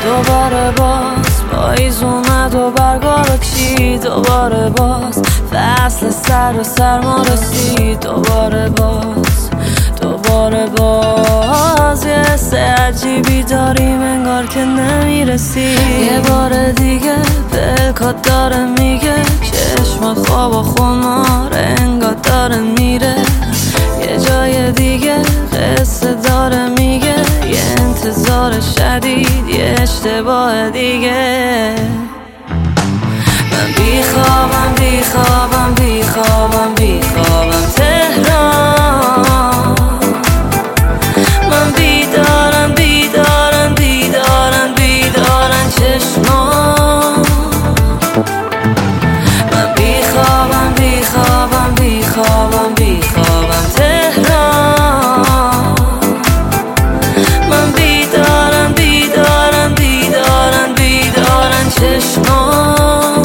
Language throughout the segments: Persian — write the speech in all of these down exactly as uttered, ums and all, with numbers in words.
دوباره باز پاییز اومد و برگا بکشید، دوباره باز فصل سر و سرما رسید، دوباره باز دوباره باز یه حس عجیبی داریم انگار که نمیرسی. یه بار دیگه پلکات داره میگه چشمات خواب و خمار انگار داره میره، یه جای دیگه قصه داره میگه یه انتظار شدید یه اشتباه دیگه. من بیخوابم بیخوابم بیخوابم بیخوابم تهران، من بیدارم بیدارم بیدارم بیدارم چشمان. من بیخوابم بیخوابم بیخوابم بیخوابم تهران، من بیدارم بیدارم بیدارم بیدارم چشمان.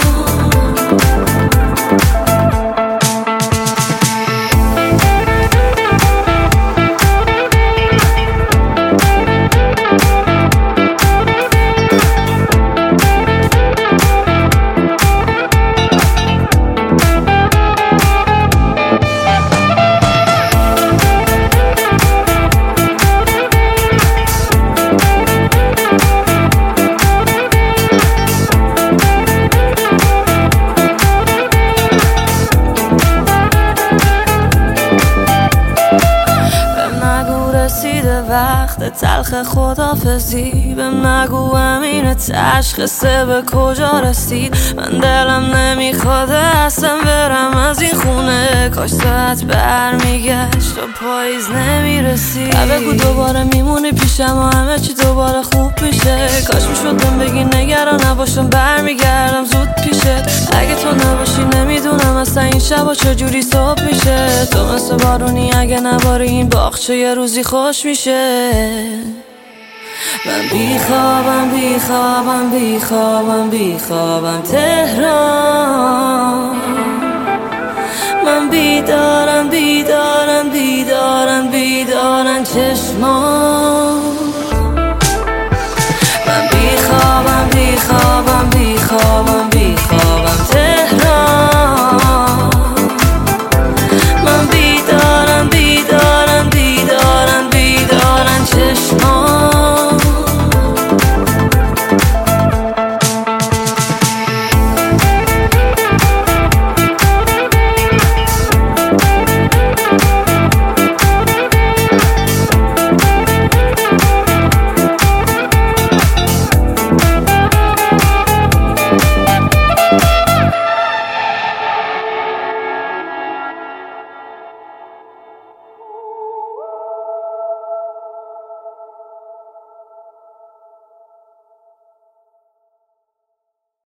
وقت تلخ خدافزی بهم نگو امین تشخیصه به کجا رسید. من دلم نمیخواد اصلا برم از این خونه، کاش ساعت برمیگشت و پاییز نمیرسید. بگو دوباره میمونی پیشم و همه چی دوباره خوب میشه، کاش میشدم بگی نگران نباشم برمیگردم زود پیشت. اگه تو نباشی نمیدونم اصلا این شبا چجوری صبح میشه، تو مثل بارونی اگه نباری این باغچه یه روزی خوش میشه. من بیخوابم بیخوابم بیخوابم بیخوابم تهران، من بیدارم بیدارم بیدارم بیدارم چشمان.